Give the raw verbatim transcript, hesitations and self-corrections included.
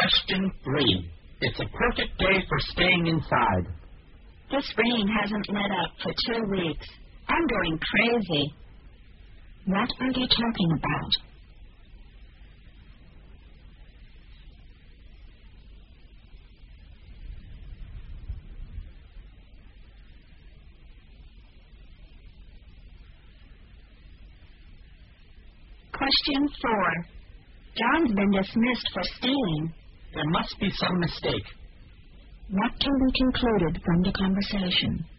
Question three. It's a perfect day for staying inside. This rain hasn't let up for two weeks. I'm going crazy. What are they talking about? Question four. John's been dismissed for stealing. There must be some mistake. What can be concluded from the conversation?